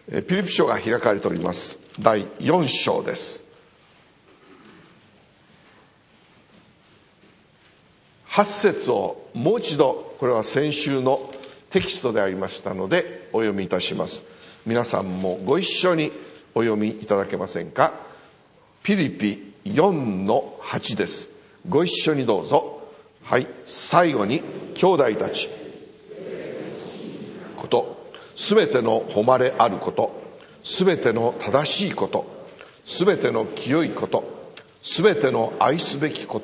ピリピ書が開かれております。第4章です。8節をもう一度、これは先週のテキストでありましたのでお読みいたします。皆さんもご一緒にお読みいただけませんか。ピリピ4-8です。ご一緒にどうぞ。はい。最後に、兄弟たちこと、すべての誉れあること、すべての正しいこと、すべての清いこと、すべての愛すべきこと、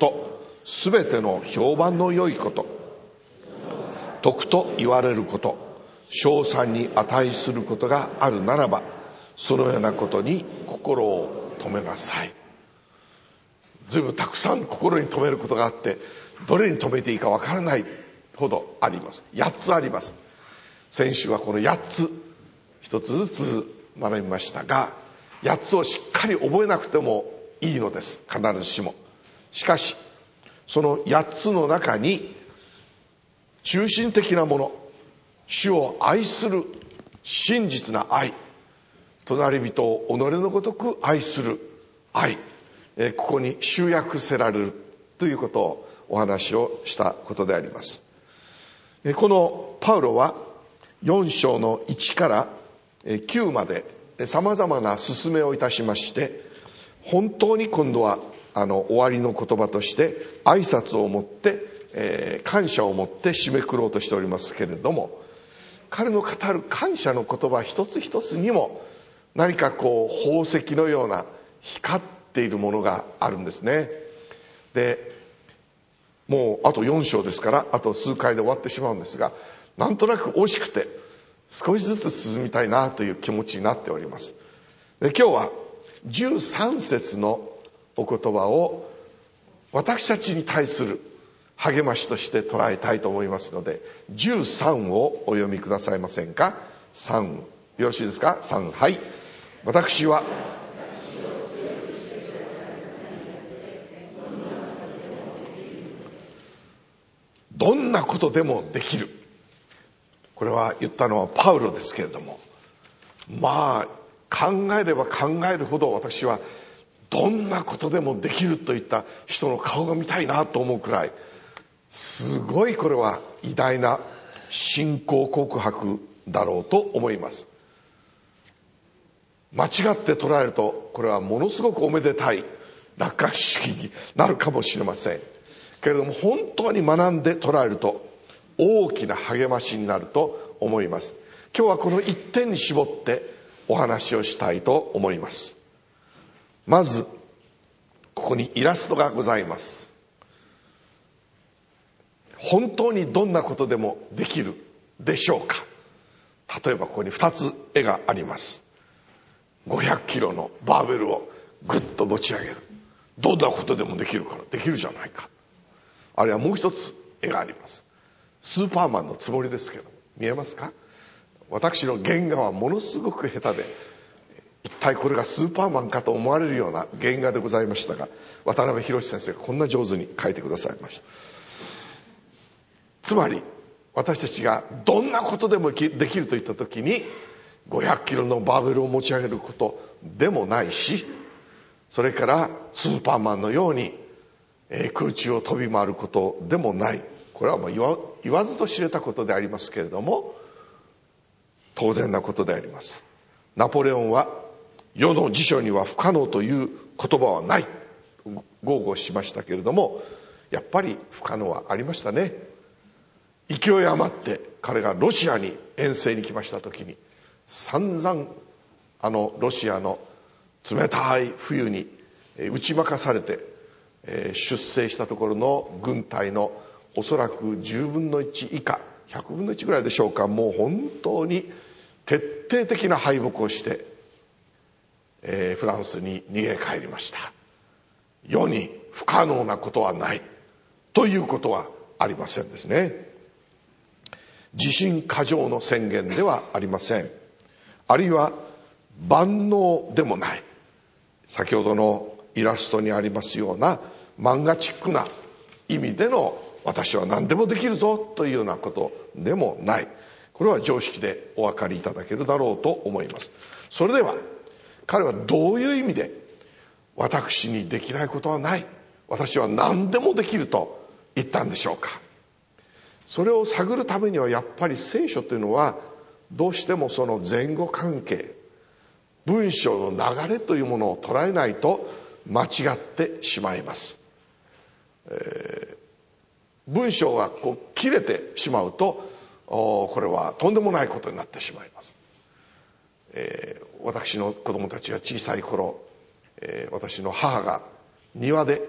すべての評判の良いこと、徳と言われること、称賛に値することがあるならば、そのようなことに心を留めなさい。随分たくさん心に留めることがあって、どれに留めていいかわからないほどあります。8つあります。先週はこの8つ、一つずつ学びましたが、8つをしっかり覚えなくてもいいのです。必ずしも。しかし、その8つの中に、中心的なもの、主を愛する真実な愛、隣人を己のごとく愛する愛、ここに集約せられるということをお話をしたことであります。このパウロは4章の1から9まで様々な勧めをいたしまして、本当に今度は終わりの言葉として挨拶をもって、感謝をもって締めくろうとしておりますけれども、彼の語る感謝の言葉一つ一つにも何か宝石のような光っているものがあるんですね。で、もうあと4章ですから、あと数回で終わってしまうんですが、なんとなく惜しくて少しずつ進みたいなという気持ちになっております。で、今日は13節のお言葉を私たちに対する励ましとして捉えたいと思いますので、13をお読みくださいませんか。3、よろしいですか。3、はい。私はどんなことでもできる。これは言ったのはパウロですけれども、まあ考えれば考えるほど私はどんなことでもできるといった人の顔が見たいなと思うくらい、すごいこれは偉大な信仰告白だろうと思います。間違って捉えるとこれはものすごくおめでたい楽観主義になるかもしれませんけれども、本当に学んで捉えると大きな励ましになると思います。今日はこの一点に絞ってお話をしたいと思います。まずここにイラストがございます。本当にどんなことでもできるでしょうか。例えばここに2つ絵があります。500キロのバーベルをぐっと持ち上げる。どんなことでもできるからできるじゃないか。あるいはもう一つ絵があります。スーパーマンのつもりですけど、見えますか。私の原画はものすごく下手で、一体これがスーパーマンかと思われるような原画でございましたが、渡辺博先生がこんな上手に描いてくださいました。つまり私たちがどんなことでもできるといった時に、500キロのバーベルを持ち上げることでもないし、それからスーパーマンのように空中を飛び回ることでもない。これはもう言わずと知れたことでありますけれども、当然なことであります。ナポレオンは世の辞書には不可能という言葉はない豪語しましたけれども、やっぱり不可能はありましたね。勢い余って彼がロシアに遠征に来ました時に、散々ロシアの冷たい冬に打ち負かされて出征したところの軍隊のおそらく10分の1以下、100分の1ぐらいでしょうか、もう本当に徹底的な敗北をして、フランスに逃げ帰りました。世に不可能なことはないということはありませんですね。自信過剰の宣言ではありません。あるいは万能でもない。先ほどのイラストにありますような漫画チックな意味での私は何でもできるぞというようなことでもない。ここれは常識でお分かりいただけるだろうと思います。それでは彼はどういう意味で私にできないことはない、私は何でもできると言ったんでしょうか。それを探るためにはやっぱり聖書というのはどうしてもその前後関係、文章の流れというものを捉えないと間違ってしまいます。文章がこう切れてしまうとこれはとんでもないことになってしまいます。私の子供たちが小さい頃、私の母が庭で、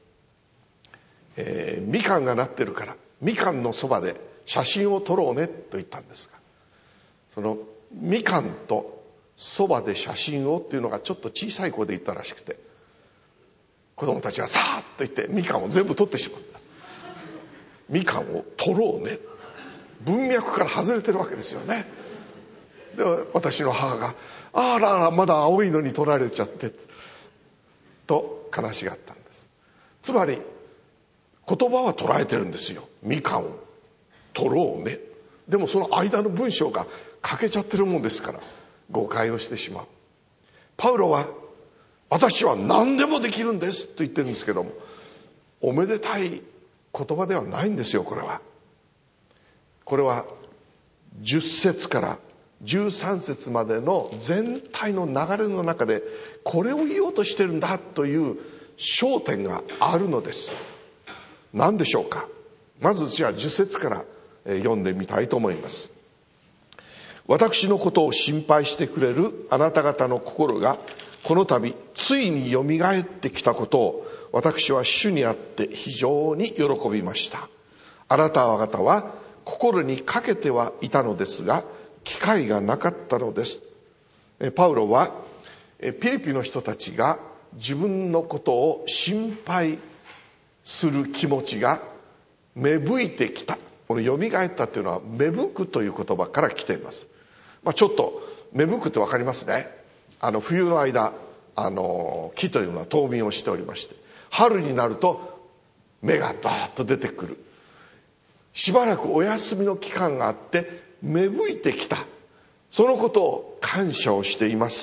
みかんがなってるからみかんのそばで写真を撮ろうねと言ったんですが、そのみかんとそばで写真をっていうのがちょっと小さい子で言ったらしくて、子供たちはさーっと言ってみかんを全部取ってしまった。みかんを取ろうね、文脈から外れてるわけですよね。で私の母があららまだ青いのに取られちゃってと悲しがったんです。つまり言葉は捉えてるんですよ。みかんを取ろうね。でもその間の文章が欠けちゃってるもんですから誤解をしてしまう。パウロは私は何でもできるんですと言ってるんですけども、おめでたい言葉ではないんですよ。これは10節から13節までの全体の流れの中でこれを言おうとしてるんだという焦点があるのです。何でしょうか。まずじゃあ10節から読んでみたいと思います。私のことを心配してくれるあなた方の心がこの度ついによみがえってきたことを私は主にあって非常に喜びました。あなた方は心にかけてはいたのですが機会がなかったのです。パウロはピリピの人たちが自分のことを心配する気持ちが芽吹いてきた。このよみがえったというのは芽吹くという言葉から来ています。ちょっと芽吹くって分かりますね。冬の間木というのは冬眠をしておりまして、春になると芽がバーッと出てくる。しばらくお休みの期間があって芽吹いてきた、そのことを感謝をしています。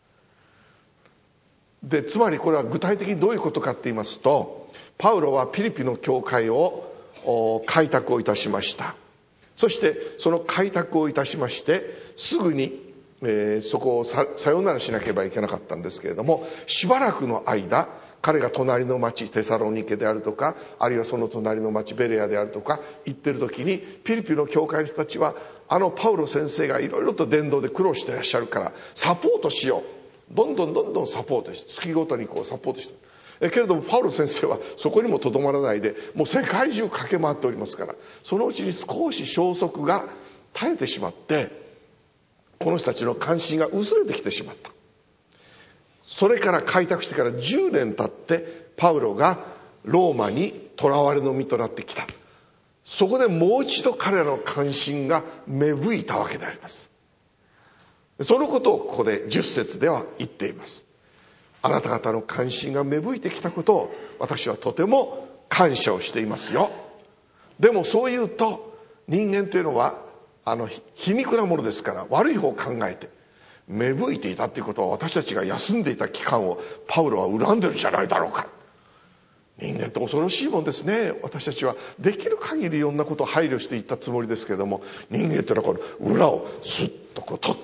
でつまりこれは具体的にどういうことかって言いますと、パウロはピリピの教会を開拓をいたしました。そしてその開拓をいたしましてすぐに、そこをさよならしなければいけなかったんですけれども、しばらくの間彼が隣の町テサロニケであるとか、あるいはその隣の町ベレアであるとか行ってる時に、ピリピの教会の人たちはパウロ先生がいろいろと伝道で苦労していらっしゃるからサポートしよう、どんどんサポートして月ごとにこうサポートしてけれどもパウロ先生はそこにもとどまらないでもう世界中駆け回っておりますから、そのうちに少し消息が絶えてしまってこの人たちの関心が薄れてきてしまった。それから開拓してから10年経ってパウロがローマに囚われの身となってきた。そこでもう一度彼らの関心が芽吹いたわけであります。そのことをここで10節では言っています。あなた方の関心が芽吹いてきたことを私はとても感謝をしていますよ。でもそう言うと人間というのは皮肉なものですから、悪い方を考えて芽吹いていたということは私たちが休んでいた期間をパウロは恨んでるんじゃないだろうか。人間って恐ろしいもんですね。私たちはできる限りいろんなことを配慮していったつもりですけれども、人間っていうのはこの裏をスッとこう取って、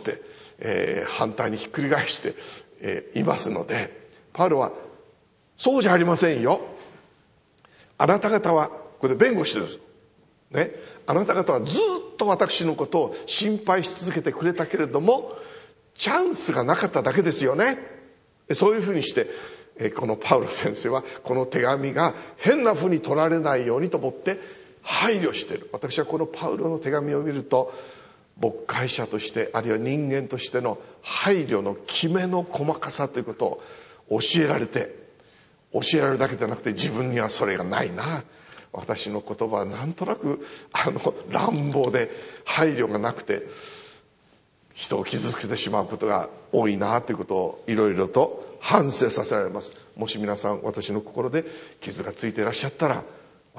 反対にひっくり返して、いますので、パウロはそうじゃありませんよ。あなた方はこれで弁護してるんですね。あなた方はずっと私のことを心配し続けてくれたけれどもチャンスがなかっただけですよね。そういうふうにしてこのパウロ先生はこの手紙が変なふうに取られないようにと思って配慮している。私はこのパウロの手紙を見ると牧会者としてあるいは人間としての配慮のきめの細かさということを教えられるだけでなくて、自分にはそれがないな、私の言葉はなんとなく乱暴で配慮がなくて人を傷つけてしまうことが多いなということをいろいろと反省させられます。もし皆さん私の心で傷がついていらっしゃったら、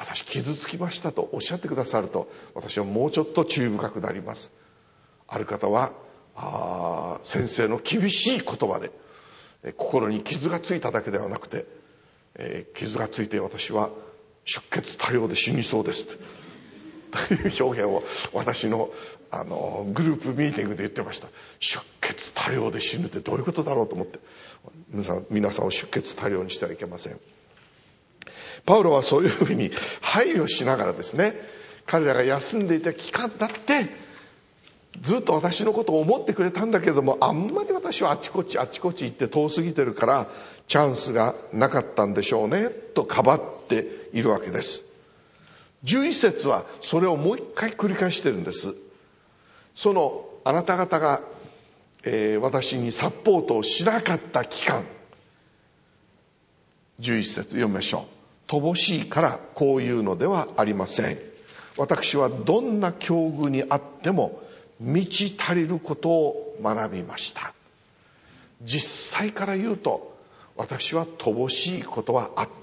私傷つきましたとおっしゃってくださると、私はもうちょっと注意深くなります。ある方は先生の厳しい言葉で心に傷がついただけではなくて、傷がついて私は出血多量で死にそうですという表現を私のグループミーティングで言ってました。出血多量で死ぬってどういうことだろうと思って、皆さんを出血多量にしてはいけません。パウロはそういうふうに配慮しながらですね、彼らが休んでいた期間だってずっと私のことを思ってくれたんだけども、あんまり私はあちこち行って遠すぎてるからチャンスがなかったんでしょうねとかばっているわけです。11節はそれをもう一回繰り返してるんです。そのあなた方が、私にサポートをしなかった期間、11節読みましょう。乏しいからこういうのではありません。私はどんな境遇にあっても満ち足りることを学びました。実際から言うと私は乏しいことはあった。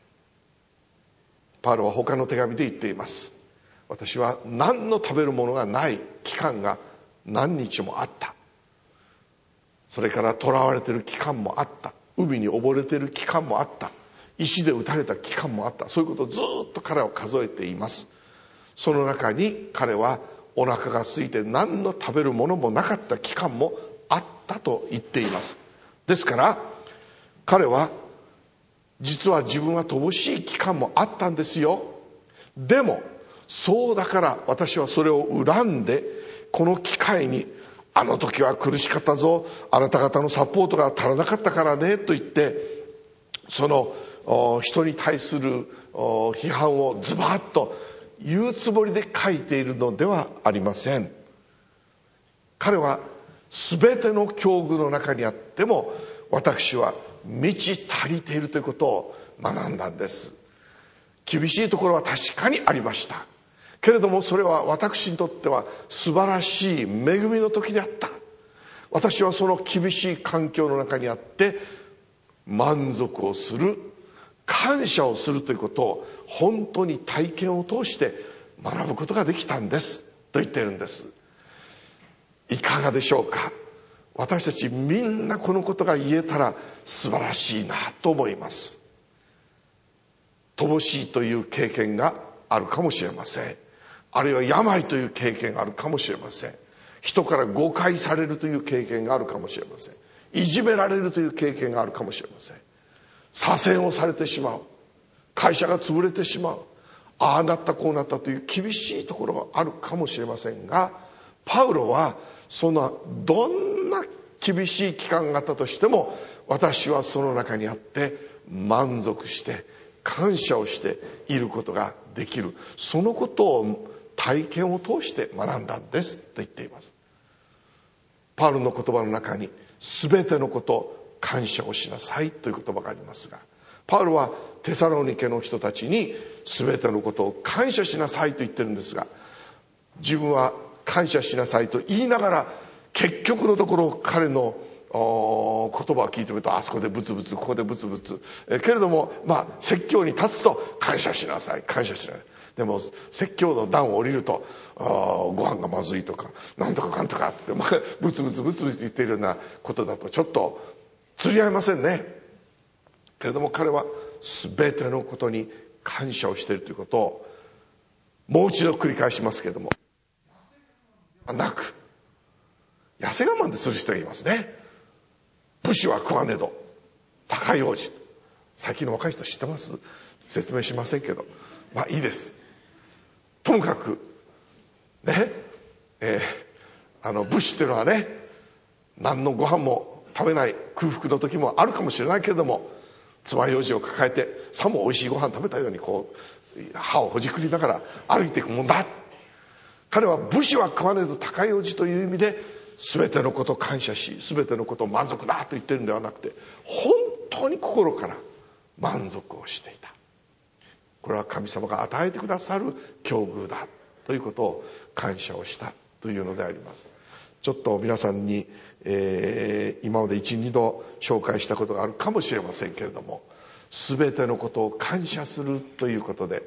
パウロは他の手紙で言っています。私は何の食べるものがない期間が何日もあった。それから囚われている期間もあった。海に溺れている期間もあった。石で撃たれた期間もあった。そういうことをずっと彼は数えています。その中に彼はお腹が空いて何の食べるものもなかった期間もあったと言っています。ですから彼は実は自分は乏しい期間もあったんですよ。でもそうだから私はそれを恨んで、この機会にあの時は苦しかったぞ、あなた方のサポートが足らなかったからねと言って、その人に対する批判をズバッと言うつもりで書いているのではありません。彼は全ての境遇の中にあっても私は満ち足りているということを学んだんです。厳しいところは確かにありました。けれどもそれは私にとっては素晴らしい恵みの時であった。私はその厳しい環境の中にあって満足をする、感謝をするということを本当に体験を通して学ぶことができたんですと言っているんです。いかがでしょうか。私たちみんなこのことが言えたら素晴らしいなと思います。乏しいという経験があるかもしれません。あるいは病という経験があるかもしれません。人から誤解されるという経験があるかもしれません。いじめられるという経験があるかもしれません。左遷をされてしまう、会社が潰れてしまう、ああなったこうなったという厳しいところがあるかもしれませんが、パウロはそのどんな厳しい期間があったとしても私はその中にあって満足して感謝をしていることができる、そのことを体験を通して学んだんですと言っています。パウロの言葉の中に全てのこと感謝をしなさいという言葉がありますが、パウロはテサロニケの人たちに全てのことを感謝しなさいと言ってるんですが、自分は感謝しなさいと言いながら結局のところ彼の言葉を聞いてみるとあそこでブツブツここでブツブツ、けれども説教に立つと感謝しなさい感謝しなさい。でも説教の段を降りるとご飯がまずいとかなんとかかんとかってブツブツブツブツ言っているようなことだとちょっと釣り合いませんね。けれども彼は全てのことに感謝をしているということをもう一度繰り返しますけれども、なく痩せ我慢でする人がいますね。武士は食わねど高い王子、最近の若い人知ってます？説明しませんけどいいです。ともかくね、武士っていうのはね、何のご飯も食べない空腹の時もあるかもしれないけれども、爪楊枝を抱えてさも美味しいご飯食べたようにこう歯をほじくりながら歩いていくもんだ。彼は武士は食わねど高い王子という意味で全てのことを感謝し全てのことを満足だと言ってるんではなくて、本当に心から満足をしていた。これは神様が与えてくださる境遇だということを感謝をしたというのであります。ちょっと皆さんに、今まで 1,2 度紹介したことがあるかもしれませんけれども、全てのことを感謝するということで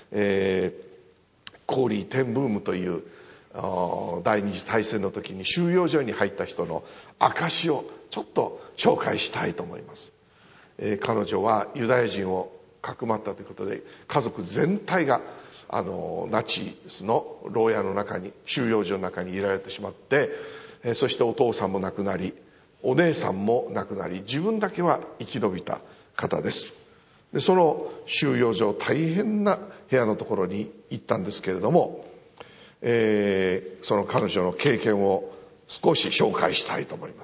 コーリー・テンブームという第二次大戦の時に収容所に入った人の証をちょっと紹介したいと思います。彼女はユダヤ人をかくまったということで、家族全体がナチスの牢屋の中に、収容所の中に入れられてしまって、そしてお父さんも亡くなり、お姉さんも亡くなり、自分だけは生き延びた方です。でその収容所、大変な部屋のところに行ったんですけれども、その彼女の経験を少し紹介したいと思います。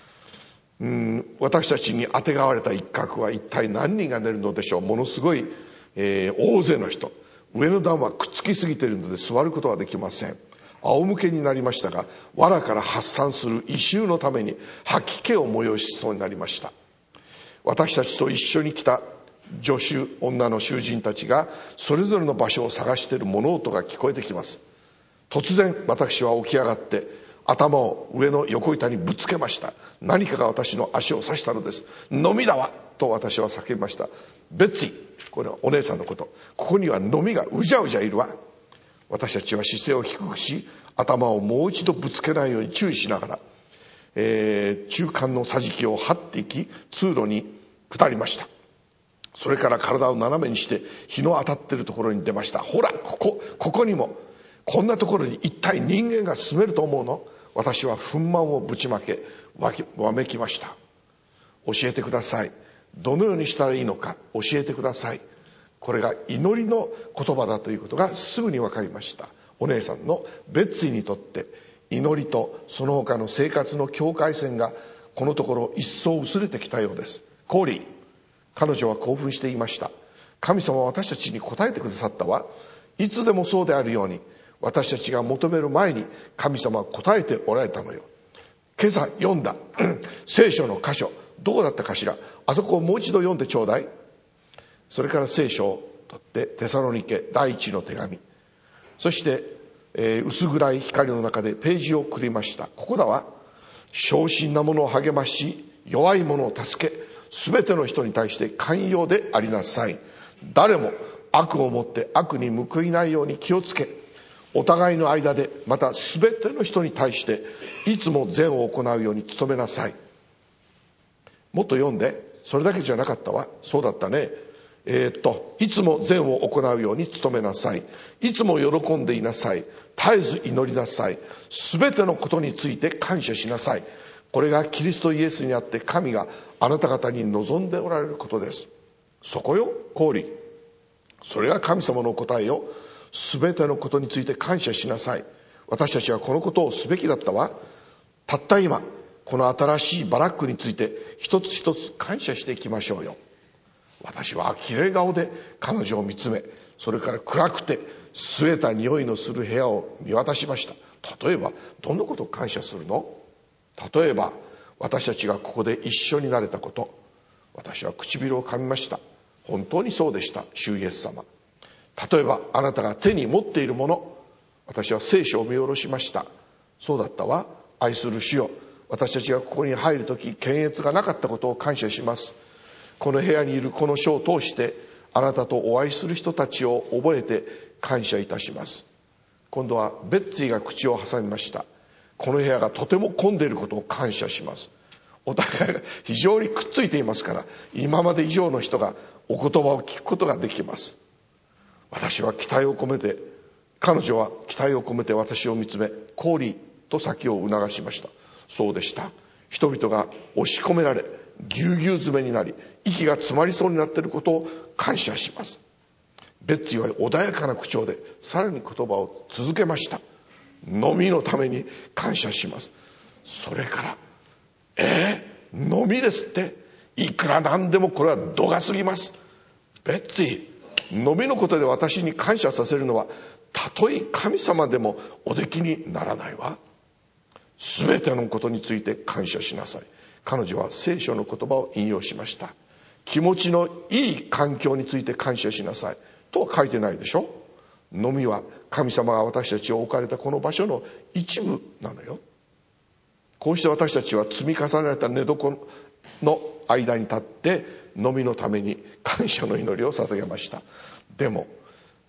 私たちにあてがわれた一角は一体何人が寝るのでしょう。ものすごい、大勢の人、上の段はくっつきすぎているので座ることはできません。仰向けになりましたが、藁から発散する異臭のために吐き気を催しそうになりました。私たちと一緒に来た女囚、女の囚人たちがそれぞれの場所を探している物音が聞こえてきます。突然私は起き上がって頭を上の横板にぶつけました。何かが私の足を刺したのです。飲みだわと私は叫びました。ベッツィ、これはお姉さんのこと。ここには飲みがうじゃうじゃいるわ。私たちは姿勢を低くし、頭をもう一度ぶつけないように注意しながら、中間の桟敷を張っていき、通路に下りました。それから体を斜めにして日の当たっているところに出ました。ほら、ここにも、こんなところに一体人間が住めると思うの？私は憤懣をぶちまけ、わめきました。教えてください。どのようにしたらいいのか教えてください。これが祈りの言葉だということがすぐに分かりました。お姉さんのベッツィにとって祈りとその他の生活の境界線がこのところ一層薄れてきたようです。コーリー、彼女は興奮していました。神様は私たちに答えてくださったわ。いつでもそうであるように、私たちが求める前に神様は答えておられたのよ。今朝読んだ聖書の箇所、どこだったかしら。あそこをもう一度読んでちょうだい。それから聖書を取ってテサロニケ第一の手紙、そして、薄暗い光の中でページをくりました。ここだわ。小心なものを励まし、弱いものを助け、すべての人に対して寛容でありなさい。誰も悪をもって悪に報いないように気をつけ、お互いの間でまたすべての人に対していつも善を行うように努めなさい。もっと読んで。それだけじゃなかったわ。そうだったね。いつも善を行うように努めなさい。いつも喜んでいなさい。絶えず祈りなさい。すべてのことについて感謝しなさい。これがキリストイエスにあって神があなた方に望んでおられることです。そこよ、コーリー。それが神様の答えよ。すべてのことについて感謝しなさい。私たちはこのことをすべきだったわ。たった今、この新しいバラックについて一つ一つ感謝していきましょうよ。私は呆れ顔で彼女を見つめ、それから暗くて据えた匂いのする部屋を見渡しました。例えばどんなことを感謝するの？例えば私たちがここで一緒になれたこと。私は唇を噛みました。本当にそうでした、主イエス様。例えばあなたが手に持っているもの。私は聖書を見下ろしました。そうだったわ。愛する主よ、私たちがここに入るとき検閲がなかったことを感謝します。この部屋にいるこの書を通してあなたとお会いする人たちを覚えて感謝いたします。今度はベッツィが口を挟みました。この部屋がとても混んでいることを感謝します。お互いが非常にくっついていますから、今まで以上の人がお言葉を聞くことができます。私は期待を込めて、彼女は期待を込めて私を見つめ、コーリーと先を促しました。そうでした。人々が押し込められ、ぎゅうぎゅう詰めになり、息が詰まりそうになっていることを感謝します。ベッツィは穏やかな口調でさらに言葉を続けました。飲みのために感謝します。それから飲みですって。いくらなんでもこれは度が過ぎます。ベッツィ、飲みのことで私に感謝させるのはたとえ神様でもおできにならないわ。すべてのことについて感謝しなさい。彼女は聖書の言葉を引用しました。気持ちのいい環境について感謝しなさいとは書いてないでしょ。飲みは神様が私たちを置かれたこの場所の一部なのよ。こうして私たちは積み重ねられた寝床の間に立って飲みのために感謝の祈りを捧げました。でも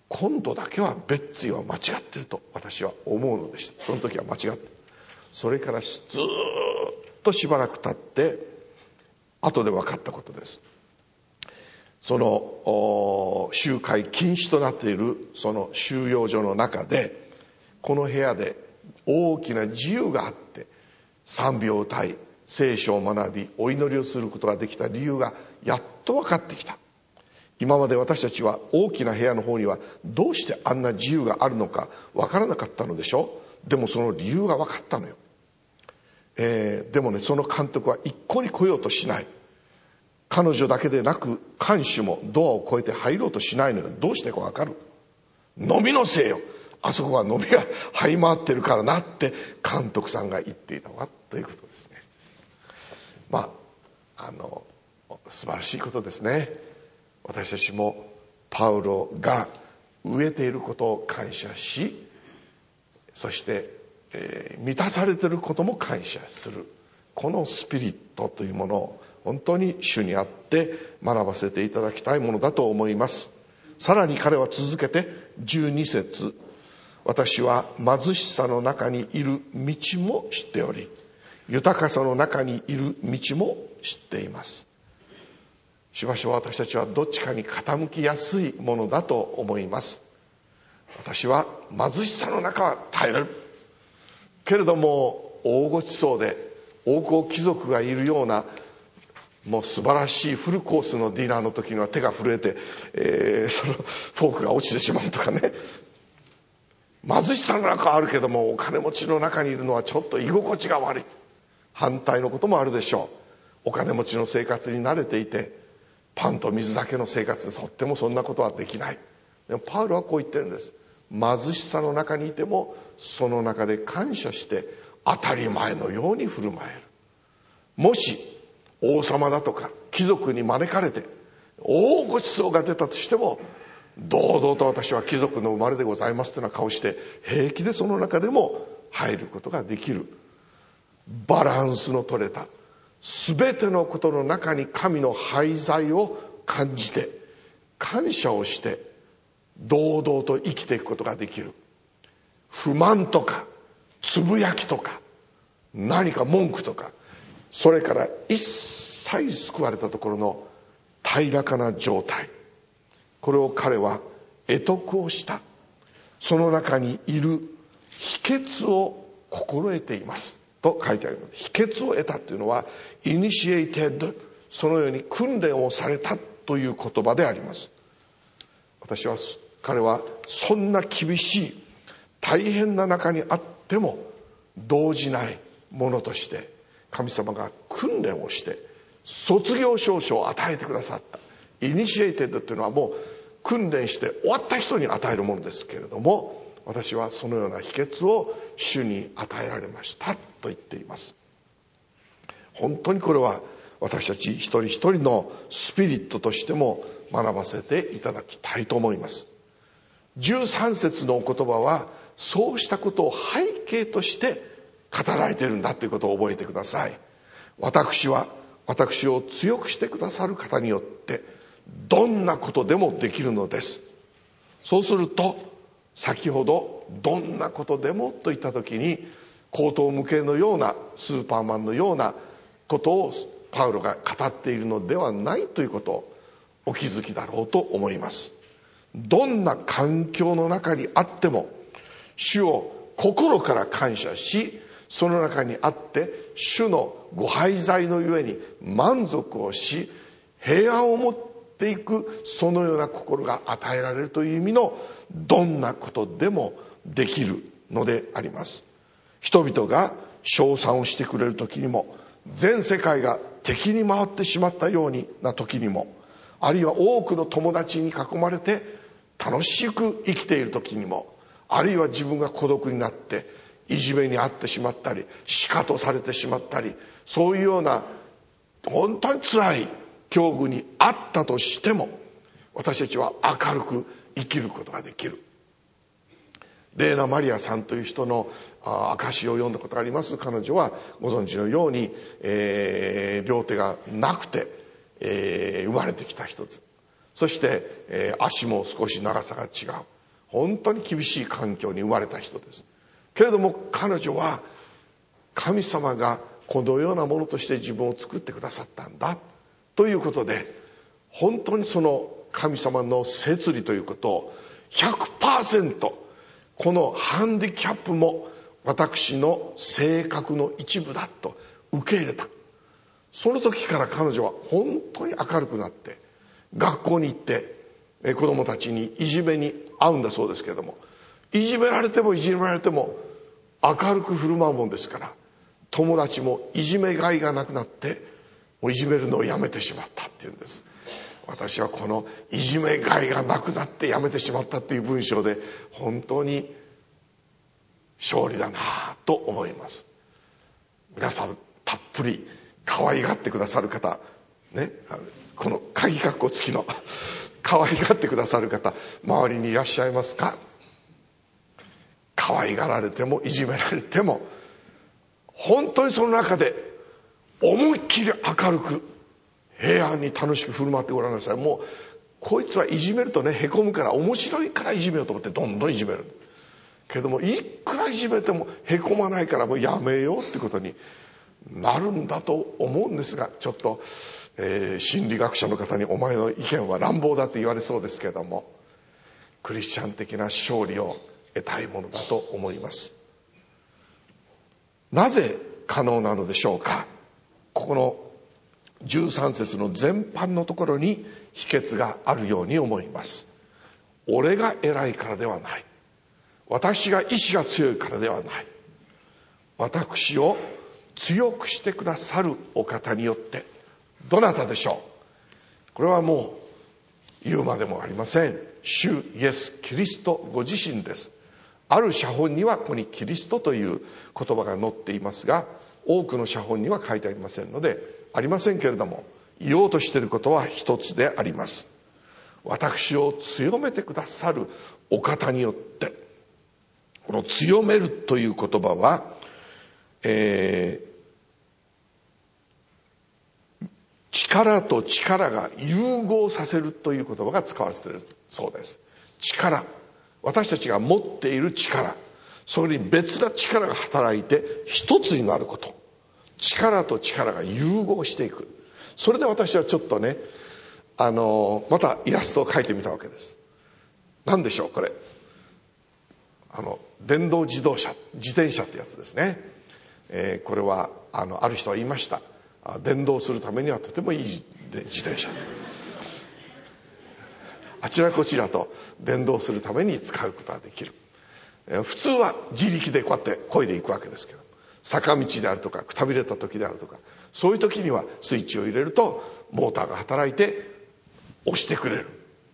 今度だけはベッツィは間違ってると私は思うのでした。その時は間違って、それからずっとしばらく経って後で分かったことです。その集会禁止となっているその収容所の中で、この部屋で大きな自由があって賛美を歌い聖書を学びお祈りをすることができた理由がやっと分かってきた。今まで私たちは大きな部屋の方にはどうしてあんな自由があるのか分からなかったのでしょう。でもその理由が分かったのよ。でもね、その監督は一向に来ようとしない。彼女だけでなく看守もドアを越えて入ろうとしないのよ。どうしてか分かる？飲みのせいよ。あそこは飲みが這い回ってるからなって監督さんが言っていたわということですね。素晴らしいことですね。私たちもパウロが飢えていることを感謝し、そして、満たされていることも感謝する、このスピリットというものを本当に主にあって学ばせていただきたいものだと思います。さらに彼は続けて12節、私は貧しさの中にいる道も知っており豊かさの中にいる道も知っています。しばしば私たちはどっちかに傾きやすいものだと思います。私は貧しさの中は耐えられるけれども、大ごちそうで王侯貴族がいるようなもう素晴らしいフルコースのディナーの時には手が震えて、そのフォークが落ちてしまうとかね。貧しさの中はあるけどもお金持ちの中にいるのはちょっと居心地が悪い。反対のこともあるでしょう。お金持ちの生活に慣れていてパンと水だけの生活でとってもそんなことはできない。でもパウロはこう言ってるんです。貧しさの中にいてもその中で感謝して当たり前のように振る舞える。もし王様だとか貴族に招かれて大ごちそうが出たとしても、堂々と私は貴族の生まれでございますというような顔して平気でその中でも入ることができる。バランスの取れた全てのことの中に神の配在を感じて感謝をして堂々と生きていくことができる。不満とかつぶやきとか何か文句とかそれから一切救われたところの平らかな状態、これを彼は会得をした。その中にいる秘訣を心得ていますと書いてあります。秘訣を得たというのはイニシエイテッド、そのように訓練をされたという言葉であります。彼はそんな厳しい大変な中にあっても動じないものとして神様が訓練をして卒業証書を与えてくださった。イニシエイテッドというのはもう訓練して終わった人に与えるものですけれども、私はそのような秘訣を主に与えられましたと言っています。本当にこれは私たち一人一人のスピリットとしても学ばせていただきたいと思います。13節のお言葉はそうしたことを背景として語られているんだということを覚えてください。私は私を強くしてくださる方によってどんなことでもできるのです。そうすると先ほどどんなことでもと言った時に口頭無形のようなスーパーマンのようなことをパウロが語っているのではないということをお気づきだろうと思います。どんな環境の中にあっても主を心から感謝し、その中にあって主のご配在のゆえに満足をし平安を持っていく、そのような心が与えられるという意味のどんなことでもできるのであります。人々が称賛をしてくれる時にも、全世界が敵に回ってしまったような時にも、あるいは多くの友達に囲まれて楽しく生きている時にも、あるいは自分が孤独になっていじめに遭ってしまったりシカトされてしまったり、そういうような本当に辛い境遇にあったとしても、私たちは明るく生きることができる。レーナ・マリアさんという人の証を読んだことがあります。彼女はご存知のように、両手がなくて、生まれてきた一つ。そして、足も少し長さが違う。 本当に厳しい環境に生まれた人です。けれども彼女は神様がこのようなものとして自分を作ってくださったんだということで、本当にその神様の摂理ということを 100% このハンディキャップも私の性格の一部だと受け入れた。その時から彼女は本当に明るくなって、学校に行って子供たちにいじめに遭うんだそうですけれども、いじめられてもいじめられても明るく振る舞うもんですから、友達もいじめがいがなくなってもういじめるのをやめてしまったっていうんです。私はこのいじめがいがなくなってやめてしまったっていう文章で本当に勝利だなと思います。皆さんたっぷり可愛がってくださる方ね、この鍵括弧付きの可愛がってくださる方周りにいらっしゃいますか？可愛がられてもいじめられても本当にその中で思いっきり明るく平安に楽しく振る舞ってごらんなさい。もうこいつはいじめるとね、へこむから面白いからいじめようと思ってどんどんいじめるけども、いくらいじめてもへこまないからもうやめようってことになるんだと思うんですが、ちょっと、心理学者の方にお前の意見は乱暴だって言われそうですけれども、クリスチャン的な勝利を得たいものだと思います。なぜ可能なのでしょうか。ここの13節の前半のところに秘訣があるように思います。俺が偉いからではない、私が意志が強いからではない、私を強くしてくださるお方によって。どなたでしょう。これはもう言うまでもありません。主イエス・キリストご自身です。ある写本にはここにキリストという言葉が載っていますが、多くの写本には書いてありませんのでありませんけれども、言おうとしていることは一つであります。私を強めてくださるお方によって。この強めるという言葉は、力と力が融合させるという言葉が使われているそうです。力、私たちが持っている力、それに別な力が働いて一つになること。力と力が融合していく。それで私はちょっとね、またイラストを描いてみたわけです。何でしょうこれ。電動自動車、自転車ってやつですね。これはある人は言いました。電動するためにはとてもいい自転車。あちらこちらと電動するために使うことができる。普通は自力でこうやって漕いでいくわけですけど、坂道であるとかくたびれた時であるとか、そういう時にはスイッチを入れるとモーターが働いて押してくれる。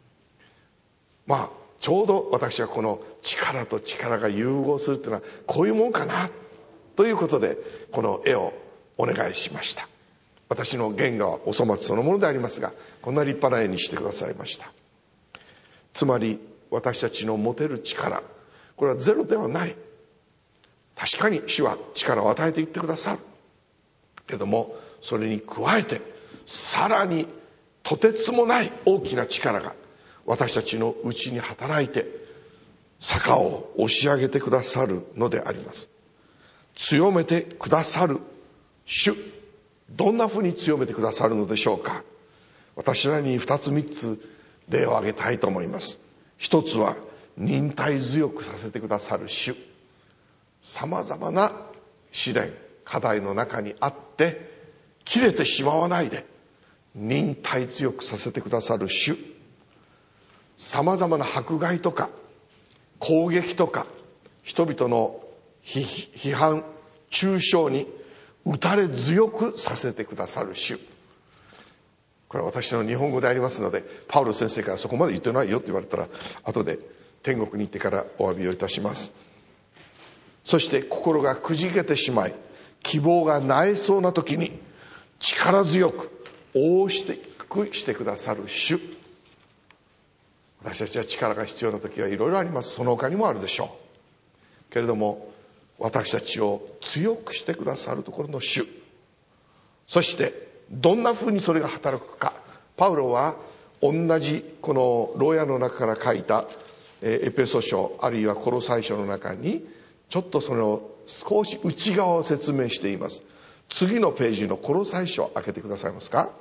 ちょうど私はこの力と力が融合するっていうのはこういうもんかなということで、この絵をお願いしました。私の原画はお粗末そのものでありますが、こんな立派な絵にしてくださいました。つまり私たちの持てる力、これはゼロではない。確かに主は力を与えていってくださるけども、それに加えてさらにとてつもない大きな力が私たちのうちに働いて坂を押し上げてくださるのであります。強めてくださる主、どんなふうに強めてくださるのでしょうか。私なりに2つ3つ例を挙げたいと思います。一つは忍耐強くさせてくださる主。さまざまな試練課題の中にあって切れてしまわないで忍耐強くさせてくださる主。さまざまな迫害とか攻撃とか人々の批判中傷に打たれ強くさせてくださる主。これは私の日本語でありますので、パウロ先生からそこまで言ってないよって言われたら後で天国に行ってからお詫びをいたします。そして心がくじけてしまい希望が萎えそうな時に力強く応してくださる主。私たちは力が必要な時はいろいろあります。その他にもあるでしょうけれども、私たちを強くしてくださるところの主。そしてどんなふうにそれが働くか。パウロは同じこの牢屋の中から書いたエペソ書あるいはコロサイ書の中にちょっとその少し内側を説明しています。次のページのコロサイ書を開けてくださいますか。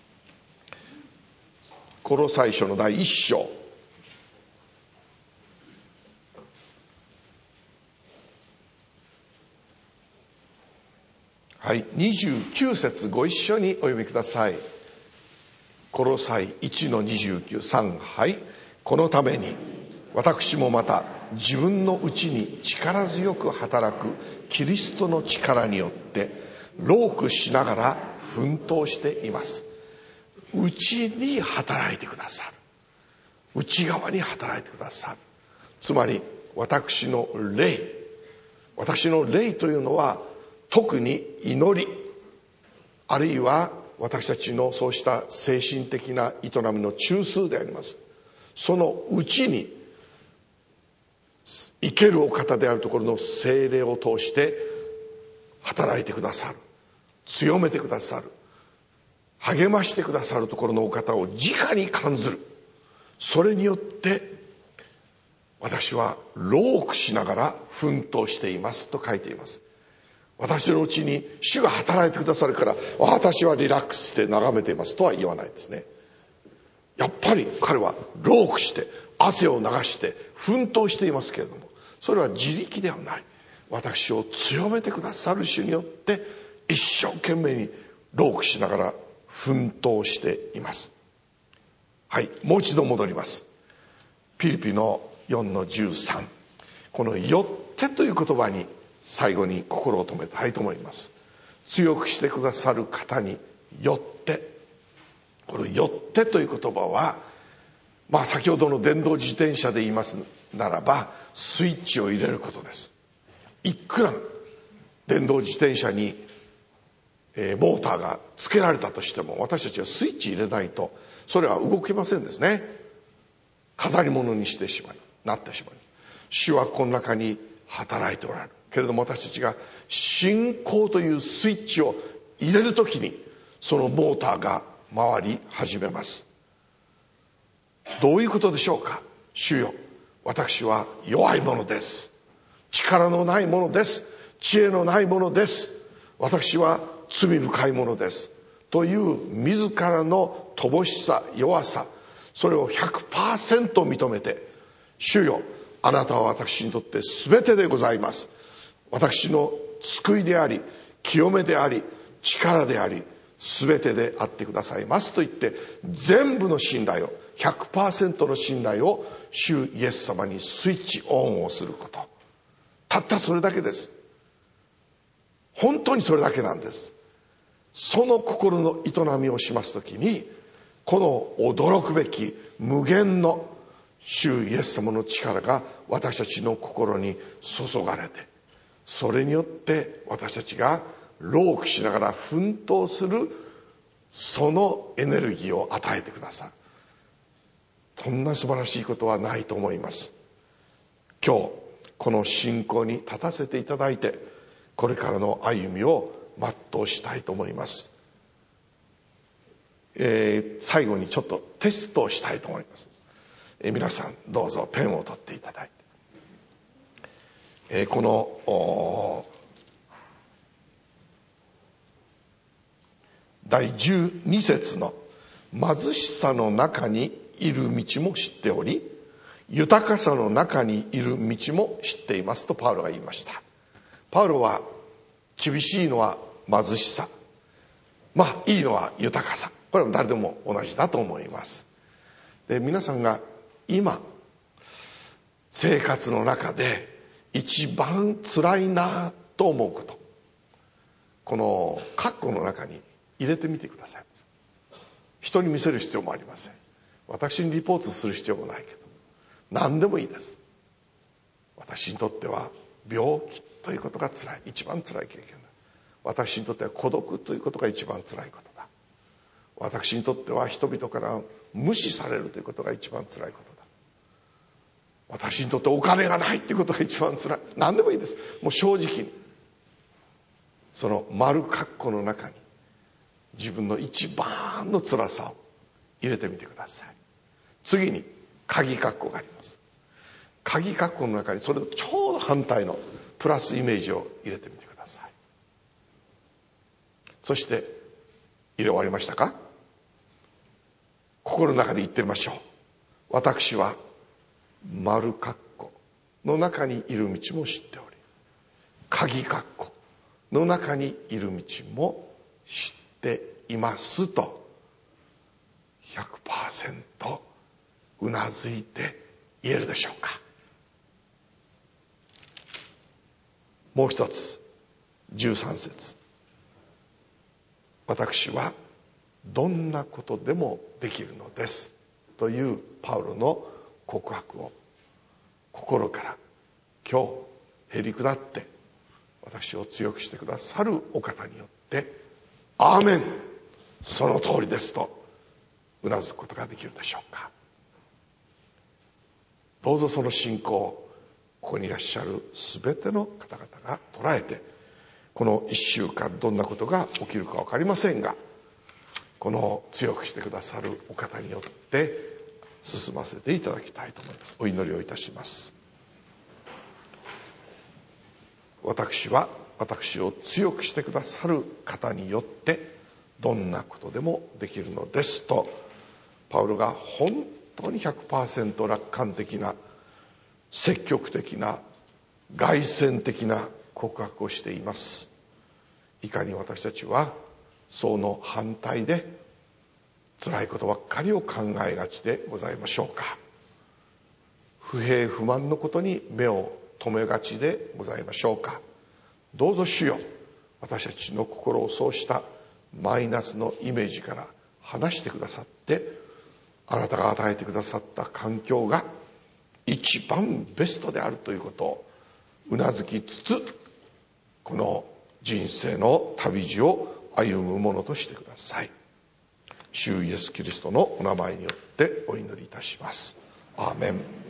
コロサイ書の第1章、はい、29節ご一緒にお読みください。コロサイ1の29、3、はい。このために私もまた自分のうちに力強く働くキリストの力によって労苦しながら奮闘しています。内に働いてくださる、内側に働いてくださる。つまり私の霊というのは特に祈り、あるいは私たちのそうした精神的な営みの中枢であります。そのうちに生けるお方であるところの聖霊を通して働いてくださる、強めてくださる、励ましてくださるところのお方を直に感ずる。それによって私は労苦しながら奮闘していますと書いています。私のうちに主が働いてくださるから私はリラックスして眺めていますとは言わないですね。やっぱり彼は労苦して汗を流して奮闘していますけれども、それは自力ではない。私を強めてくださる主によって一生懸命に労苦しながら奮闘しています。はい、もう一度戻ります。ピリピの4の13、このよってという言葉に最後に心を留めたいと思います。強くしてくださる方によって、このよってという言葉は先ほどの電動自転車で言いますならばスイッチを入れることです。いくら電動自転車にモーターがつけられたとしても、私たちはスイッチ入れないとそれは動けませんですね。飾り物にしてしまいなってしまい、主はこの中に働いておられるけれども、私たちが信仰というスイッチを入れるときにそのモーターが回り始めます。どういうことでしょうか。主よ、私は弱いものです、力のないものです、知恵のないものです、私は罪深いものですという自らの乏しさ、弱さ、それを 100% 認めて、主よ、あなたは私にとって全てでございます、私の救いであり清めであり力であり全てであってくださいますと言って、全部の信頼を 100% の信頼を主イエス様にスイッチオンをすること、たったそれだけです。本当にそれだけなんです。その心の営みをしますときに、この驚くべき無限の主イエス様の力が私たちの心に注がれて、それによって私たちが労苦しながら奮闘するそのエネルギーを与えてくださる。そんな素晴らしいことはないと思います。今日この信仰に立たせていただいて、これからの歩みを全うしたいと思います。最後にちょっとテストをしたいと思います。皆さんどうぞペンを取っていただいて、この第12節の貧しさの中にいる道も知っており、豊かさの中にいる道も知っていますとパウロが言いました。パウロは厳しいのは貧しさ、いいのは豊かさ、これは誰でも同じだと思います。で、皆さんが今生活の中で一番辛いなと思うこと、この括弧の中に入れてみてください。人に見せる必要もありません。私にリポートする必要もないけど、何でもいいです。私にとっては病気ということが辛い、一番辛い経験だ。私にとっては孤独ということが一番辛いことだ。私にとっては人々から無視されるということが一番辛いことだ。私にとってお金がないということが一番辛い。何でもいいです。もう正直にその丸括弧の中に自分の一番の辛さを入れてみてください。次に鍵括弧があります。 鍵括弧の中にそれとちょうど反対のプラスイメージを入れてみてください。そして入れ終わりましたか？心の中で言ってみましょう。私は丸括弧の中にいる道も知っており、鍵括弧の中にいる道も知っていますと 100% うなずいて言えるでしょうか？もう一つ、13節。私はどんなことでもできるのですというパウロの告白を心から今日へり下って私を強くしてくださるお方によってアーメン、その通りですとうなずくことができるでしょうか？どうぞその信仰をここにいらっしゃる全ての方々が捉えて、この1週間どんなことが起きるか分かりませんが、この強くしてくださるお方によって進ませていただきたいと思います。お祈りをいたします。私は私を強くしてくださる方によってどんなことでもできるのですと、パウロが本当に 100% 楽観的な積極的な凱旋的な告白をしています。いかに私たちはその反対で辛いことばっかりを考えがちでございましょうか？不平不満のことに目を留めがちでございましょうか？どうぞ主よ、私たちの心をそうしたマイナスのイメージから離してくださって、あなたが与えてくださった環境が一番ベストであるということをうなずきつつ、この人生の旅路を歩むものとしてください。主イエスキリストのお名前によってお祈りいたします。アーメン。